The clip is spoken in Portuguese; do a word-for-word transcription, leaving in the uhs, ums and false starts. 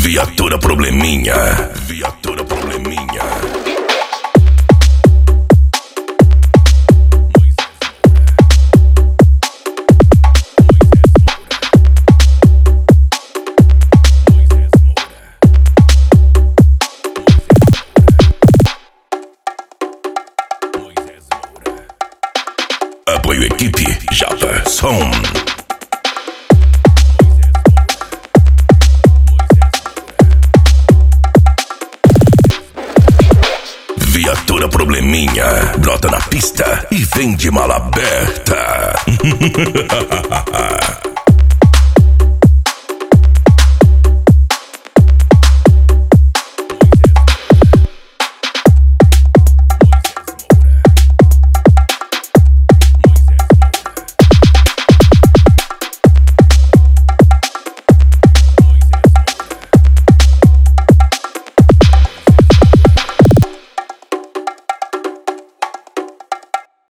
Viatura probleminha, viatura probleminha. Apoio equipe Japa Som. Viatura probleminha, brota na pista e vem de mala aberta.